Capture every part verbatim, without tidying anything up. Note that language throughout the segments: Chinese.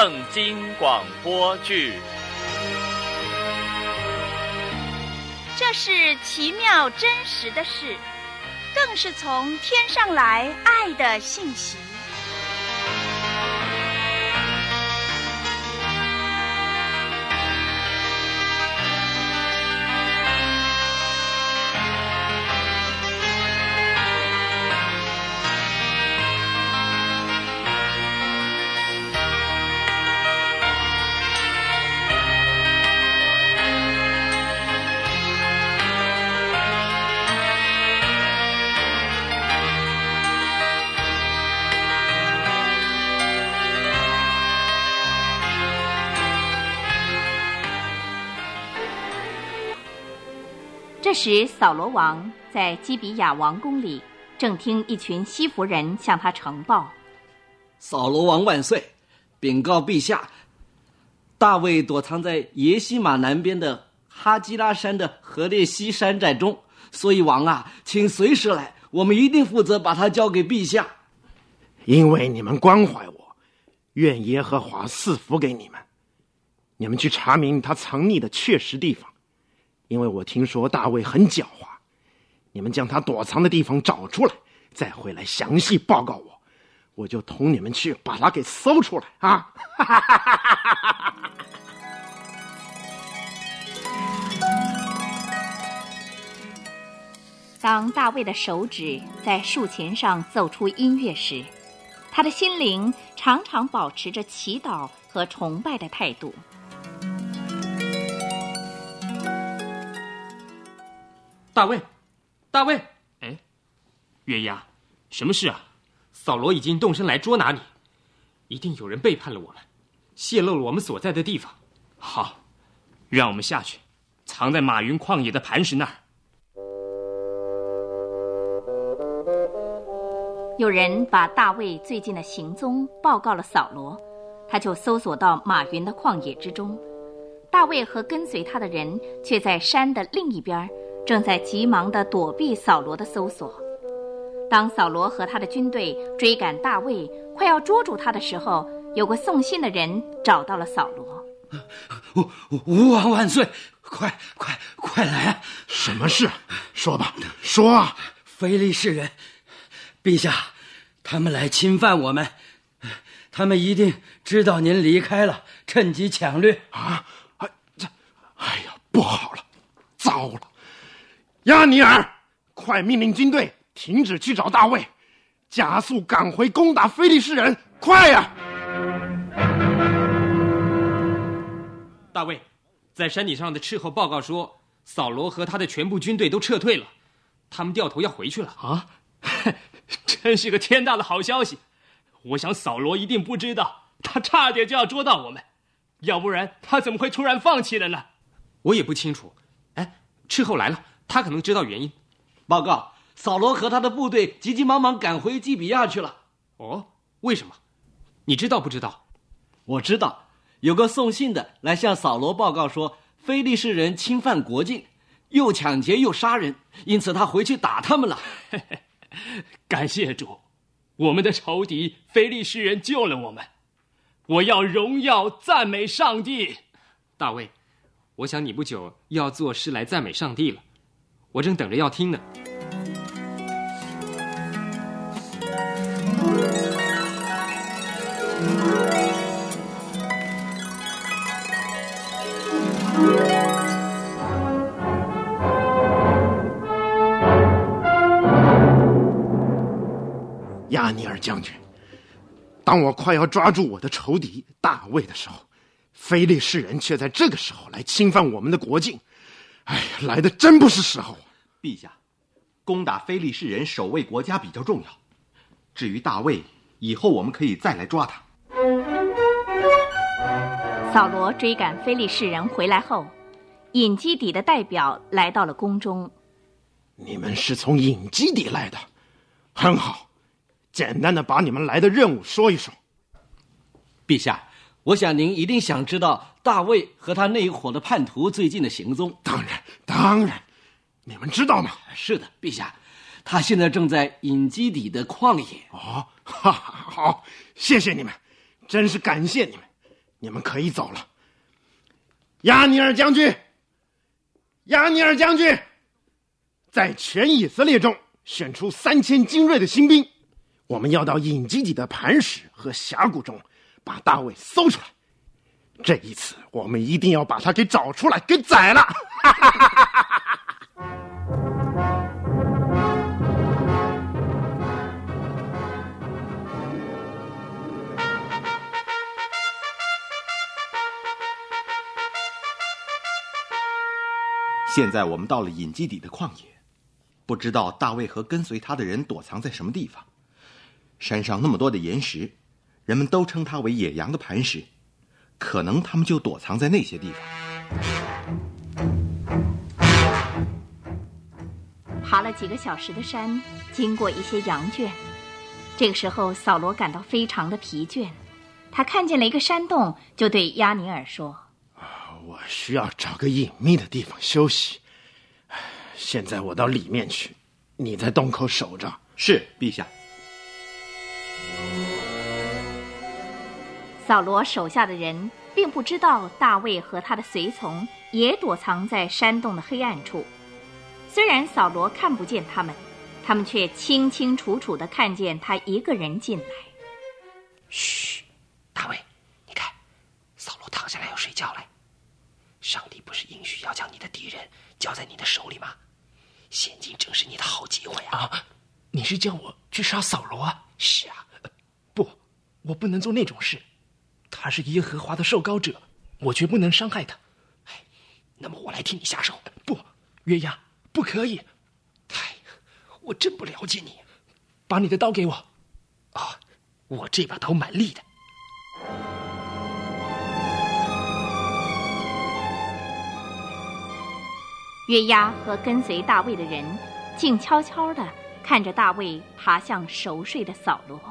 圣经广播剧。 这是奇妙真实的事，更是从天上来爱的信息。这时扫罗王在基比亚王宫里，正听一群西弗人向他呈报： 扫罗王万岁，禀告陛下，大卫躲藏在耶西马南边的哈基拉山的何烈西山寨中，所以王啊，请随时来，我们一定负责把他交给陛下。 因为你们关怀我，愿耶和华赐福给你们。你们去查明他藏匿的确实地方，因为我听说大卫很狡猾，你们将他躲藏的地方找出来，再回来详细报告我，我就同你们去把他给搜出来啊！ 当大卫的手指在竖琴上奏出音乐时，他的心灵常常保持着祈祷和崇拜的态度。 大卫，大卫，哎，约押，什么事啊？扫罗已经动身来捉拿你，一定有人背叛了我们，泄露了我们所在的地方。好，让我们下去，藏在马云旷野的磐石那儿。 有人把大卫最近的行踪报告了扫罗，他就搜索到马云的旷野之中。大卫和跟随他的人却在山的另一边，正在急忙地躲避扫罗的搜索。当扫罗和他的军队追赶大卫，快要捉住他的时候，有个送信的人找到了扫罗。 吴王万岁，快快快来啊！ 什么事？说吧，说啊！ 非利士人，陛下，他们来侵犯我们，他们一定知道您离开了，趁机抢掠啊！哎，这，哎呀，不好了，糟了！亚尼尔，快命令军队停止去找大卫，加速赶回攻打非利士人，快呀！ 大卫，在山顶上的斥候报告说，扫罗和他的全部军队都撤退了，他们掉头要回去了啊！真是个天大的好消息！我想扫罗一定不知道，他差点就要捉到我们，要不然他怎么会突然放弃了呢？我也不清楚。哎，斥候来了，他可能知道原因。 报告，扫罗和他的部队急急忙忙赶回基比亚去了。 哦，为什么？你知道不知道？ 我知道，有个送信的来向扫罗报告说，非利士人侵犯国境，又抢劫又杀人，因此他回去打他们了。 感谢主，我们的仇敌非利士人救了我们，我要荣耀赞美上帝。大卫，我想你不久要作诗来赞美上帝了，我正等着要听呢。 亚尼尔将军，当我快要抓住我的仇敌大卫的时候，非利士人却在这个时候来侵犯我们的国境，哎呀，来的真不是时候。 陛下，攻打非利士人守卫国家比较重要，至于大卫，以后我们可以再来抓他。 扫罗追赶非利士人回来后，隐基底的代表来到了宫中。 你们是从隐基底来的，很好，简单的把你们来的任务说一说。 陛下，我想您一定想知道大卫和他那一伙的叛徒最近的行踪。 当然当然，你们知道吗？ 是的，陛下，他现在正在隐基底的旷野。 哦，哈哈，好，谢谢你们，真是感谢你们。 你们可以走了。亚尼尔将军，亚尼尔将军，在全以色列中选出三千精锐的新兵，我们要到隐基底的磐石和峡谷中把大卫搜出来。这一次我们一定要把他给找出来，给宰了。 现在我们到了隐基底的旷野，不知道大卫和跟随他的人躲藏在什么地方。山上那么多的岩石，人们都称它为野羊的磐石，可能他们就躲藏在那些地方。 爬了几个小时的山，经过一些羊圈，这个时候扫罗感到非常的疲倦，他看见了一个山洞，就对亚尼尔说： 我需要找个隐秘的地方休息，现在我到里面去，你在洞口守着。 是，陛下。 扫罗手下的人并不知道大卫和他的随从也躲藏在山洞的黑暗处，虽然扫罗看不见他们，他们却清清楚楚地看见他一个人进来。 嘘，大卫，你看，扫罗躺下来要睡觉了。上帝不是应许要将你的敌人交在你的手里吗？现今正是你的好机会啊！啊，你是叫我去杀扫罗啊？是啊，不，我不能做那种事。他是耶和华的受膏者，我绝不能伤害他。哎，那么我来替你下手。不，约押，不可以。哎，我真不了解你。把你的刀给我。啊、哦，我这把刀蛮利的。 约押和跟随大卫的人静悄悄地看着大卫爬向熟睡的扫罗。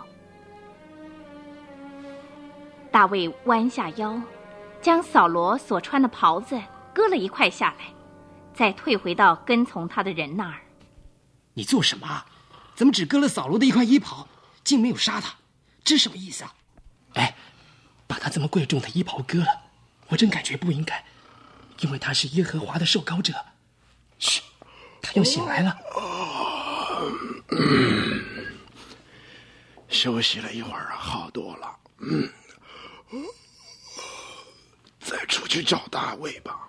大卫弯下腰，将扫罗所穿的袍子割了一块下来，再退回到跟从他的人那儿。 你做什么啊？怎么只割了扫罗的一块衣袍，竟没有杀他？这什么意思啊？哎，把他这么贵重的衣袍割了，我真感觉不应该，因为他是耶和华的受膏者。嘘，他又醒来了。 嗯，休息了一会儿，好多了。嗯，再出去找大卫吧。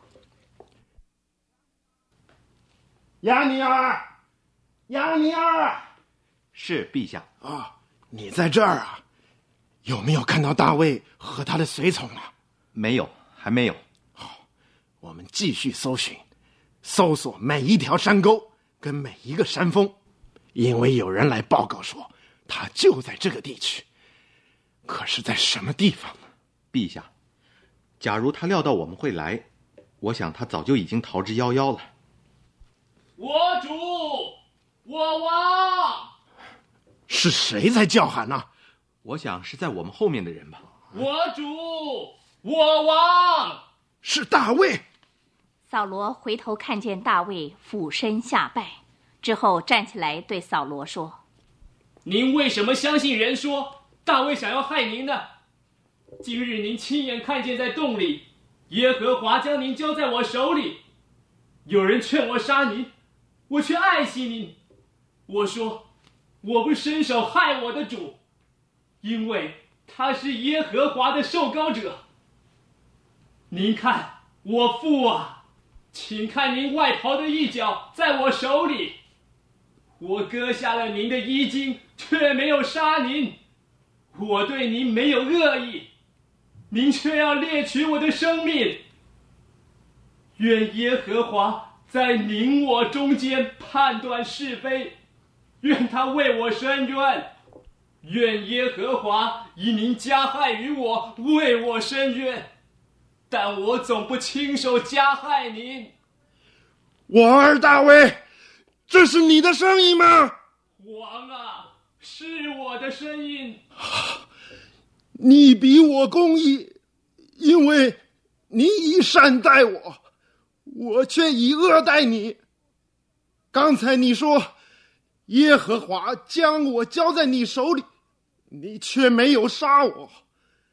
亚尼尔，亚尼尔， 是，陛下。 啊，你在这儿啊？有没有看到大卫和他的随从啊？ 没有，还没有。 好，我们继续搜寻。搜索每一条山沟跟每一个山峰，因为有人来报告说他就在这个地区。可是在什么地方呢？ 陛下，假如他料到我们会来，我想他早就已经逃之夭夭了。 我主，我王！ 是谁在叫喊呢？ 我想是在我们后面的人吧。 我主，我王！ 是大卫。 扫罗回头看见大卫俯身下拜，之后站起来对扫罗说： 您为什么相信人说大卫想要害您呢？今日您亲眼看见在洞里，耶和华将您交在我手里。有人劝我杀您，我却爱惜您。我说，我不伸手害我的主，因为他是耶和华的受膏者。您看，我父啊，请看您外袍的一角在我手里，我割下了您的衣襟，却没有杀您。我对您没有恶意，您却要猎取我的生命。愿耶和华在您我中间判断是非，愿他为我伸冤。愿耶和华以您加害于我，为我伸冤。但我总不亲手加害您。 我儿大卫，这是你的声音吗？ 王啊，是我的声音。 你比我公义，因为你以善待我，我却以恶待你。刚才你说耶和华将我交在你手里，你却没有杀我。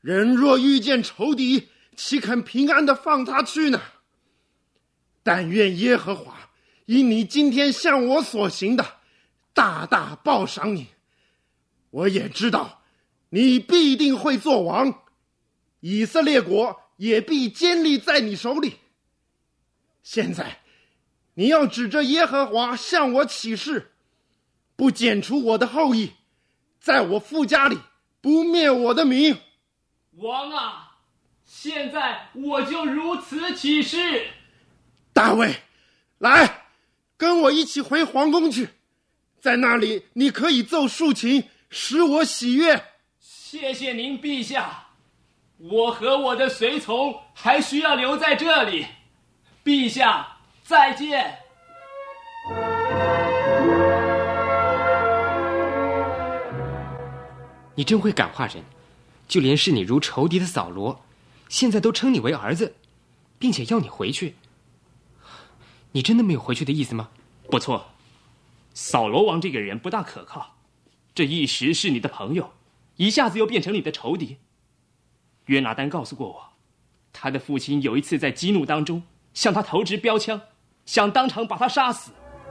人若遇见仇敌，岂肯平安的放他去呢？但愿耶和华因你今天向我所行的，大大报赏你。我也知道你必定会做王，以色列国也必坚立在你手里。现在你要指着耶和华向我起誓，不剪除我的后裔，在我父家里不灭我的名。 王啊，现在我就如此起誓。 大卫，来，跟我一起回皇宫去，在那里你可以奏竖琴，使我喜悦。 谢谢您陛下，我和我的随从还需要留在这里。陛下再见。你真会感化人，就连视你如仇敌的扫罗，现在都称你为儿子，并且要你回去。你真的没有回去的意思吗？ 不错，扫罗王这个人不大可靠，这一时是你的朋友，一下子又变成你的仇敌。约拿单告诉过我，他的父亲有一次在激怒当中向他投掷标枪，想当场把他杀死。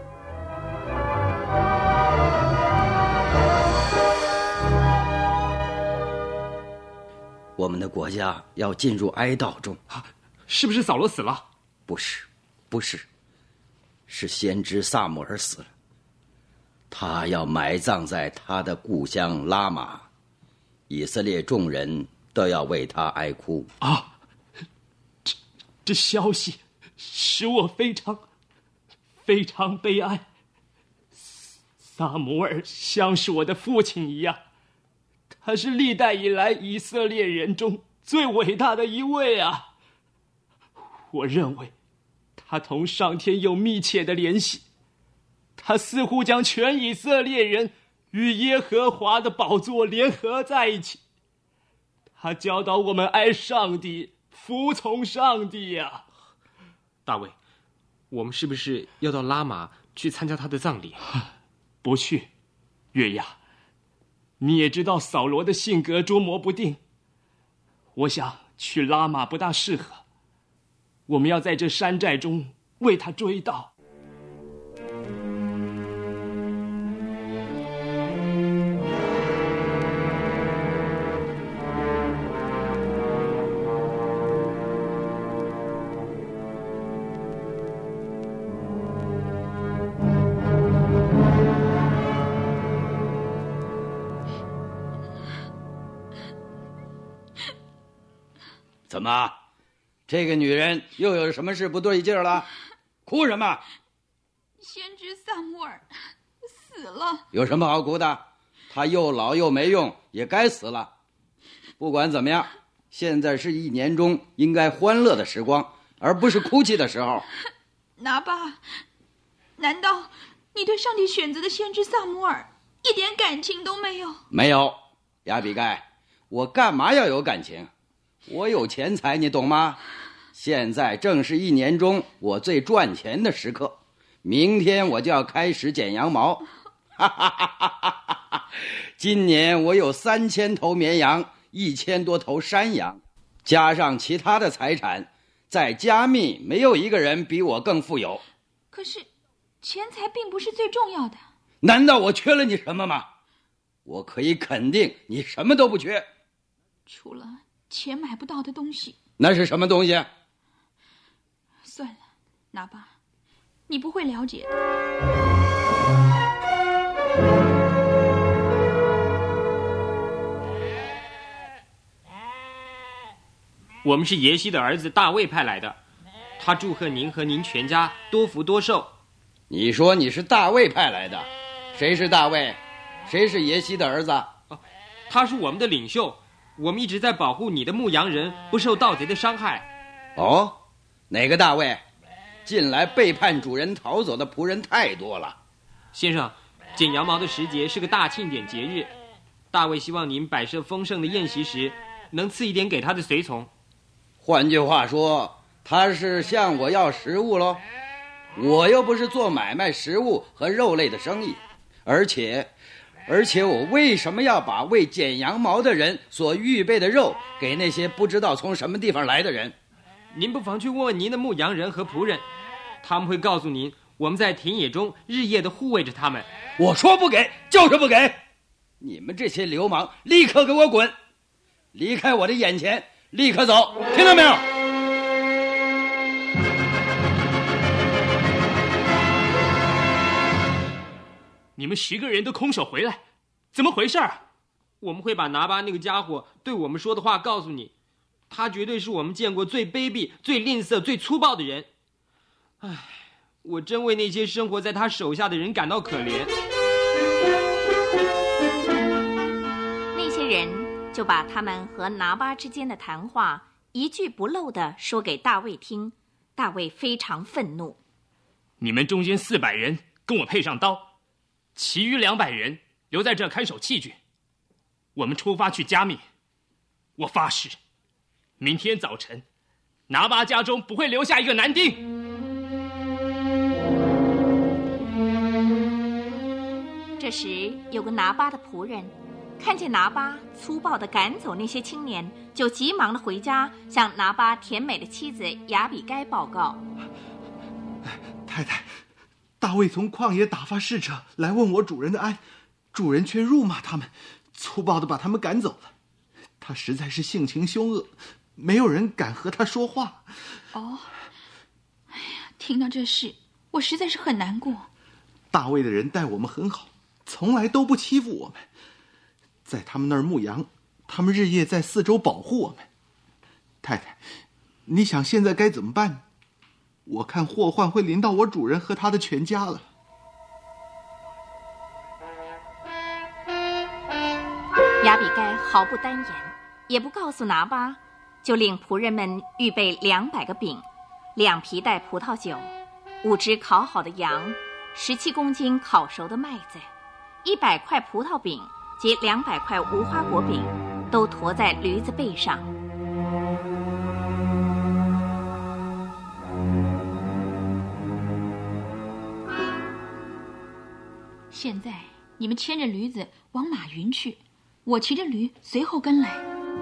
我们的国家要进入哀悼中。 啊，是不是扫罗死了？ 不是，不是，是先知撒母耳死了。他要埋葬在他的故乡拉玛，以色列众人都要为他哀哭。 啊，这这消息使我非常非常悲哀。撒母耳像是我的父亲一样，他是历代以来以色列人中最伟大的一位啊！我认为他同上天有密切的联系，他似乎将全以色列人与耶和华的宝座联合在一起。他教导我们爱上帝，服从上帝呀！ 大卫，我们是不是要到拉玛去参加他的葬礼？ 不去，约押。你也知道扫罗的性格捉摸不定，我想去拉玛不大适合。我们要在这山寨中为他追悼。 怎么，这个女人又有什么事不对劲了？哭什么？ 先知撒母耳死了。 有什么好哭的？他又老又没用，也该死了。不管怎么样，现在是一年中应该欢乐的时光，而不是哭泣的时候。 拿巴，难道你对上帝选择的先知撒母耳一点感情都没有？ 没有，亚比盖，我干嘛要有感情？我有钱财，你懂吗？现在正是一年中我最赚钱的时刻，明天我就要开始剪羊毛。哈哈哈哈哈！今年我有三千头绵羊，一千多头山羊，加上其他的财产，在加密没有一个人比我更富有。 可是，钱财并不是最重要的。 难道我缺了你什么吗？我可以肯定，你什么都不缺， 除了钱买不到的东西。 那是什么东西？ 算了，拿吧，你不会了解的。 我们是耶西的儿子大卫派来的，他祝贺您和您全家多福多寿。 你说你是大卫派来的？谁是大卫？谁是耶西的儿子？ 哦，他是我们的领袖，我们一直在保护你的牧羊人不受盗贼的伤害。 哦，哪个大卫？近来背叛主人逃走的仆人太多了。 先生，剪羊毛的时节是个大庆典节日，大卫希望您摆设丰盛的宴席时能赐一点给他的随从。 换句话说，他是向我要食物咯。我又不是做买卖食物和肉类的生意，而且而且我为什么要把为剪羊毛的人所预备的肉给那些不知道从什么地方来的人？ 您不妨去问问您的牧羊人和仆人，他们会告诉您，我们在田野中日夜的护卫着他们。 我说不给就是不给，你们这些流氓立刻给我滚，离开我的眼前，立刻走，听到没有？ 你们十个人都空手回来，怎么回事儿？ 我们会把拿巴那个家伙对我们说的话告诉你，他绝对是我们见过最卑鄙、最吝啬、最粗暴的人。唉，我真为那些生活在他手下的人感到可怜。 那些人就把他们和拿巴之间的谈话一句不漏地说给大卫听。大卫非常愤怒。 你们中间四百人跟我配上刀，其余两百人留在这看守器具。我们出发去加密。我发誓，明天早晨，拿巴家中不会留下一个男丁。 这时，有个拿巴的仆人看见拿巴粗暴地赶走那些青年，就急忙地回家向拿巴甜美的妻子亚比该报告： 太太，大卫从旷野打发使者来问我主人的安，主人却辱骂他们，粗暴地把他们赶走了。他实在是性情凶恶，没有人敢和他说话。 哦，哎呀，听到这事，我实在是很难过。 大卫的人待我们很好，从来都不欺负我们。在他们那儿牧羊，他们日夜在四周保护我们。太太，你想现在该怎么办？我看祸患会临到我主人和他的全家了。 亚比该毫不单言，也不告诉拿巴，就令仆人们预备两百个饼，两皮袋葡萄酒，五只烤好的羊，十七公斤烤熟的麦子，一百块葡萄饼及两百块无花果饼，都驮在驴子背上。 现在你们牵着驴子往马云去，我骑着驴随后跟来。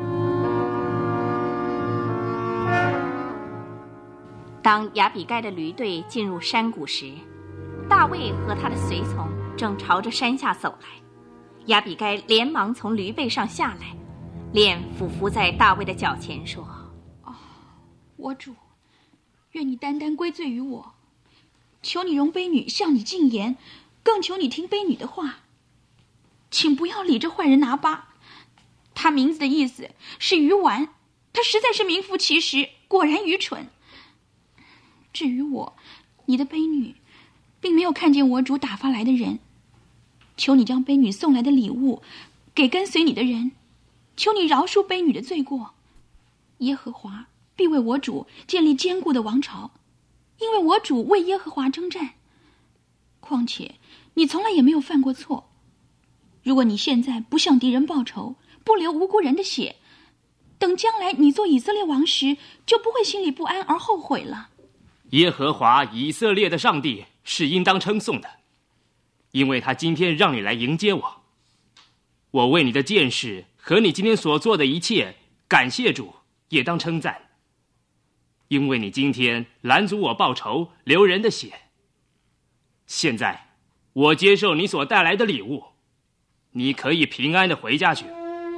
当亚比该的驴队进入山谷时，大卫和他的随从正朝着山下走来。亚比该连忙从驴背上下来，脸俯伏在大卫的脚前说： 哦，我主，愿你单单归罪于我，求你容卑女向你进言，更求你听卑女的话，请不要理这坏人拿巴。他名字的意思是鱼丸，他实在是名副其实，果然愚蠢。至于我，你的卑女并没有看见我主打发来的人，求你将卑女送来的礼物给跟随你的人，求你饶恕卑女的罪过。耶和华必为我主建立坚固的王朝，因为我主为耶和华征战。况且你从来也没有犯过错，如果你现在不向敌人报仇，不流无辜人的血，等将来你做以色列王时，就不会心里不安而后悔了。 耶和华以色列的上帝是应当称颂的，因为他今天让你来迎接我。我为你的见识和你今天所做的一切感谢主，也当称赞，因为你今天拦阻我报仇，流人的血。现在我接受你所带来的礼物，你可以平安的回家去。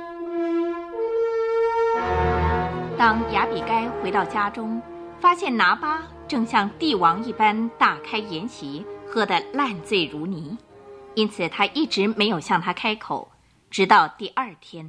当亚比该回到家中，发现拿巴正像帝王一般大开筵席，喝得烂醉如泥，因此他一直没有向他开口，直到第二天。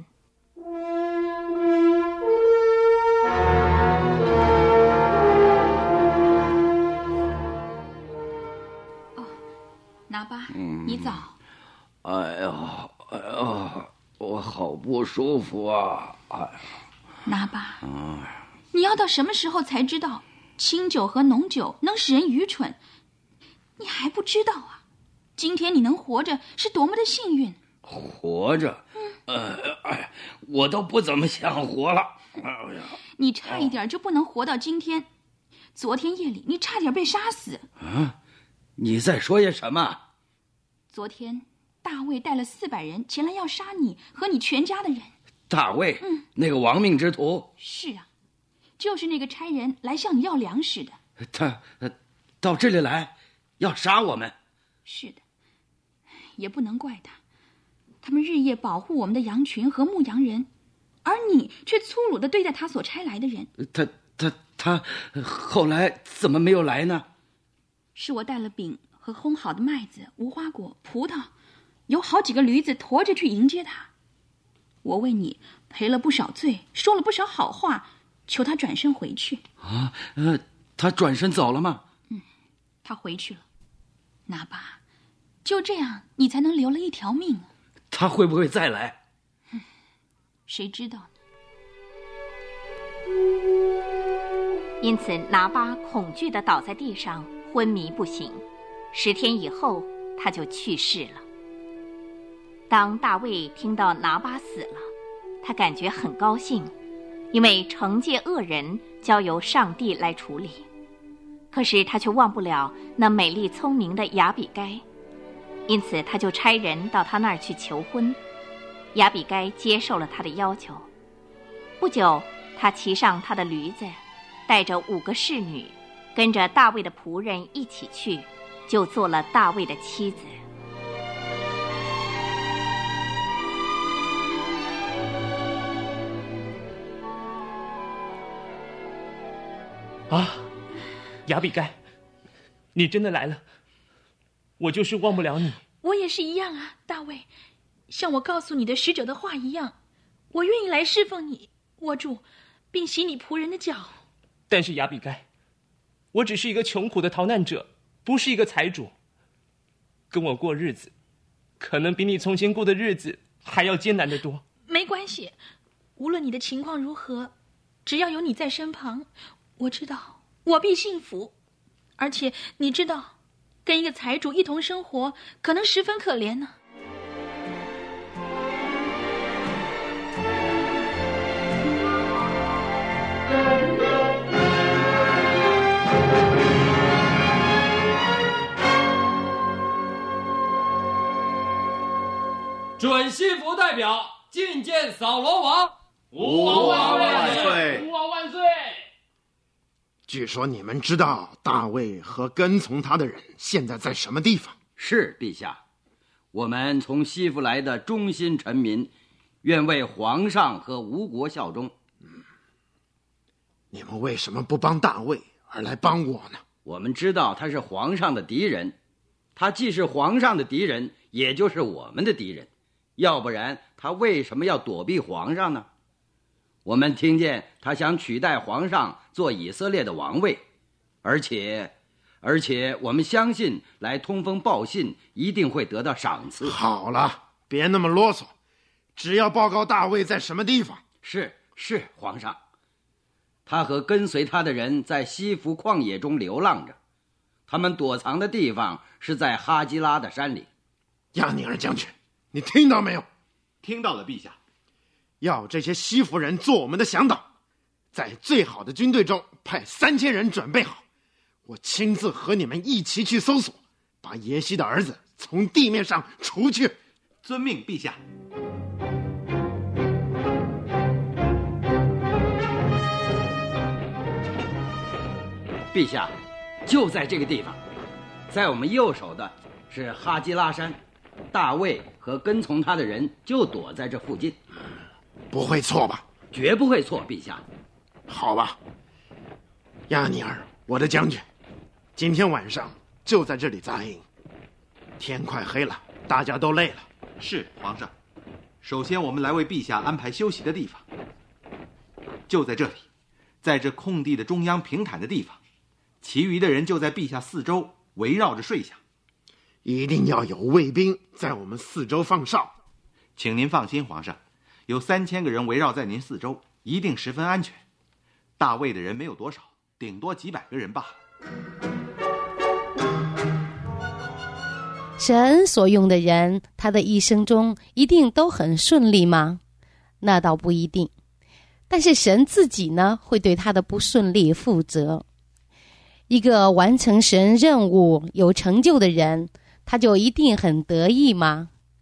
哦，拿巴，你早。 哎呀，哎呀，我好不舒服啊！哎呀， 拿巴，嗯，你要到什么时候才知道清酒和浓酒能使人愚蠢？你还不知道啊！今天你能活着是多么的幸运！ 活着，呃，哎，我都不怎么想活了。哎呀， 你差一点就不能活到今天。昨天夜里你差点被杀死。 啊，你在说些什么？ 昨天大卫带了四百人前来要杀你和你全家的人。 大卫， 嗯， 那个亡命之徒。 是啊，就是那个差人来向你要粮食的。 他呃到这里来要杀我们。 是的，也不能怪他，他们日夜保护我们的羊群和牧羊人，而你却粗鲁地对待他所差来的人。 他他他后来怎么没有来呢？ 是我带了饼和烘好的麦子、无花果、葡萄，有好几个驴子驮着去迎接他。我为你赔了不少罪，说了不少好话，求他转身回去。 啊，呃，他转身走了吗？ 嗯，他回去了。拿巴，就这样你才能留了一条命。 他会不会再来？ 嗯，谁知道呢？ 因此，拿巴恐惧地倒在地上，昏迷不醒。十天以后，他就去世了。当大卫听到拿巴死了，他感觉很高兴，因为惩戒恶人交由上帝来处理。可是他却忘不了那美丽聪明的亚比该，因此他就差人到他那儿去求婚。亚比该接受了他的要求。不久，他骑上他的驴子，带着五个侍女，跟着大卫的仆人一起去，就做了大卫的妻子。 啊，亚比该，你真的来了，我就是忘不了你。 我也是一样啊，大卫，像我告诉你的使者的话一样，我愿意来侍奉你，握住并洗你仆人的脚。 但是亚比该，我只是一个穷苦的逃难者，不是一个财主。跟我过日子，可能比你从前过的日子还要艰难得多。 没关系，无论你的情况如何，只要有你在身旁，我知道我必幸福。而且你知道，跟一个财主一同生活可能十分可怜呢。 准西服代表觐见扫罗王。 吾王万岁！ 吾王万岁！ 据说你们知道大卫和跟从他的人现在在什么地方？ 是，陛下，我们从西弗来的忠心臣民，愿为皇上和吴国效忠。 嗯，你们为什么不帮大卫，而来帮我呢？ 我们知道他是皇上的敌人，他既是皇上的敌人，也就是我们的敌人。要不然他为什么要躲避皇上呢？我们听见他想取代皇上做以色列的王位，而且而且我们相信来通风报信一定会得到赏赐。 好了，别那么啰嗦，只要报告大卫在什么地方。 是是，皇上，他和跟随他的人在西弗旷野中流浪着，他们躲藏的地方是在哈基拉的山里。 亚尼尔将军，你听到没有？ 听到了，陛下。 要这些西弗人做我们的向导，在最好的军队中派三千人准备好，我亲自和你们一起去搜索，把耶西的儿子从地面上除去。 遵命，陛下。 陛下，就在这个地方，在我们右手的是哈基拉山，大卫和跟从他的人就躲在这附近。 不会错吧？ 绝不会错，陛下。 好吧，亚尼尔，我的将军，今天晚上就在这里扎营。天快黑了，大家都累了。 是，皇上。首先我们来为陛下安排休息的地方，就在这里，在这空地的中央平坦的地方，其余的人就在陛下四周围绕着睡下。 一定要有卫兵在我们四周放哨。 请您放心，皇上，有三千个人围绕在您四周，一定十分安全。大卫的人没有多少，顶多几百个人罢了。 神所用的人，他的一生中一定都很顺利吗？那倒不一定。但是神自己呢，会对他的不顺利负责。一个完成神任务有成就的人，他就一定很得意吗？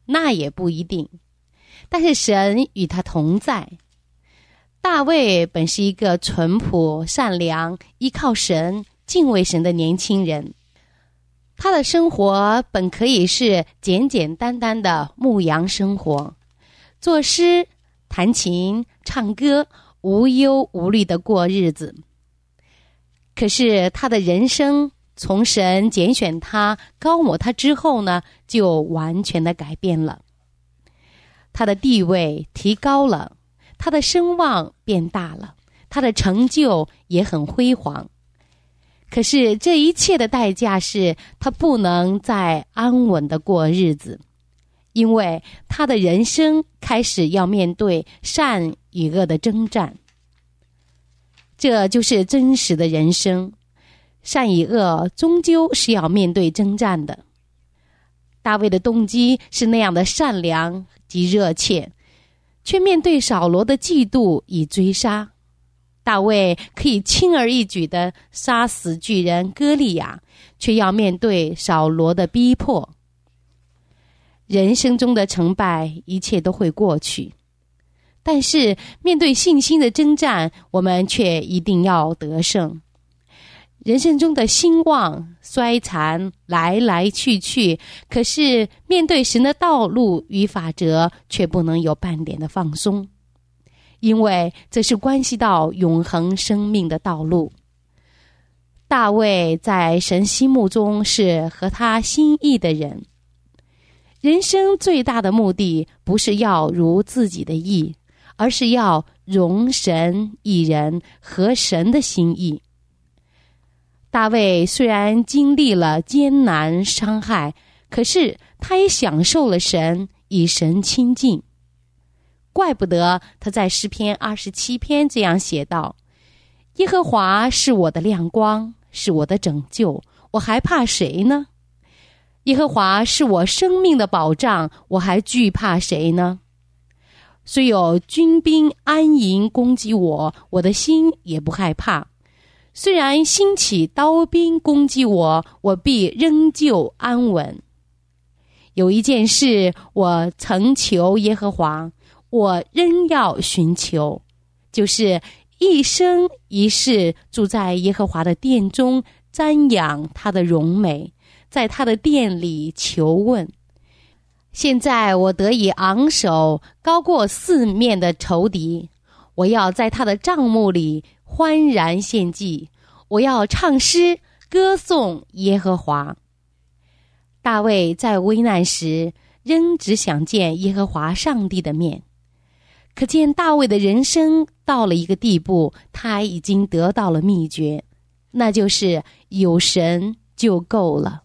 那也不一定。但是神与他同在。大卫本是一个淳朴、善良、依靠神、敬畏神的年轻人。他的生活本可以是简简单单的牧羊生活，作诗、弹琴、唱歌，无忧无虑的过日子。可是他的人生从神拣选他、高抹他之后呢，就完全的改变了。他的地位提高了，他的声望变大了，他的成就也很辉煌。可是这一切的代价是他不能再安稳的过日子，因为他的人生开始要面对善与恶的征战。这就是真实的人生，善与恶终究是要面对征战的。大卫的动机是那样的善良及热切，却面对扫罗的嫉妒与追杀。大卫可以轻而易举地杀死巨人歌利亚，却要面对扫罗的逼迫。人生中的成败，一切都会过去，但是面对信心的征战，我们却一定要得胜。人生中的兴旺衰残来来去去，可是面对神的道路与法则，却不能有半点的放松，因为这是关系到永恒生命的道路。大卫在神心目中是合他心意的人。人生最大的目的不是要如自己的意，而是要容神一人，合神的心意。大卫虽然经历了艰难伤害，可是他也享受了神，与神亲近。怪不得他在诗篇二十七篇这样写道：耶和华是我的亮光，是我的拯救，我还怕谁呢？耶和华是我生命的保障，我还惧怕谁呢？虽有军兵安营攻击我，我的心也不害怕。虽然兴起刀兵攻击我，我必仍旧安稳。有一件事我曾求耶和华，我仍要寻求，就是一生一世住在耶和华的殿中，瞻仰他的荣美，在他的殿里求问。现在我得以昂首，高过四面的仇敌。我要在他的帐幕里欢然献祭，我要唱诗歌颂耶和华。大卫在危难时仍只想见耶和华上帝的面，可见大卫的人生到了一个地步，他已经得到了秘诀，那就是有神就够了。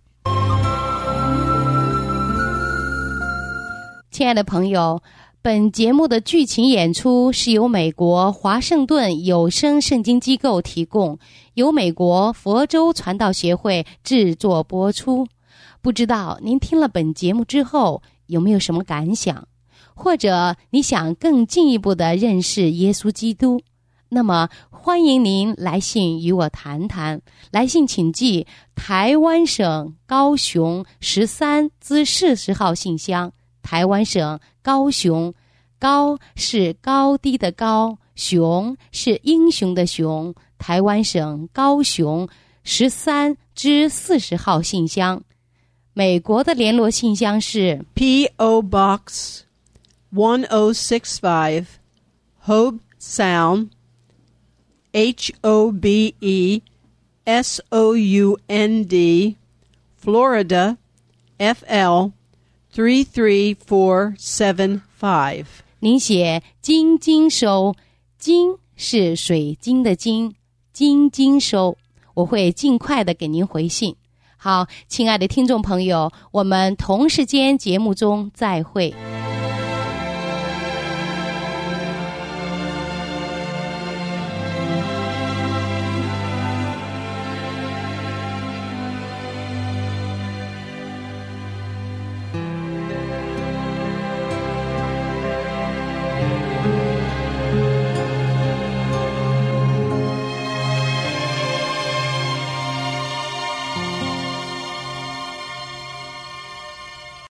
亲爱的朋友，本节目的剧情演出是由美国华盛顿有声圣经机构提供，由美国佛州传道协会制作播出。不知道您听了本节目之后有没有什么感想，或者你想更进一步的认识耶稣基督，那么欢迎您来信与我谈谈。来信请寄台湾省高雄十三至四十号信箱，台湾省高雄，高是高低的高，雄是英雄的雄，台湾省高雄十三至四十号信箱。美国的联络信箱是 P O Box one oh six five Hobe Sound H O B E S O U N D Florida F L three three four seven five。 您写金金收，金是水晶的金，金金收，我会尽快的给您回信。好，亲爱的听众朋友，我们同时间节目中再会。